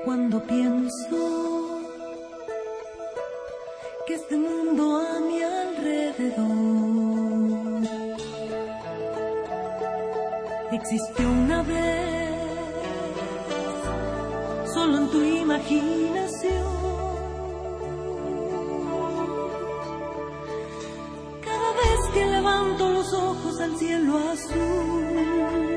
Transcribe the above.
Cuando pienso que este mundo a mi alrededor existió una vez, solo en tu imaginación. Cada vez que levanto los ojos al cielo azul,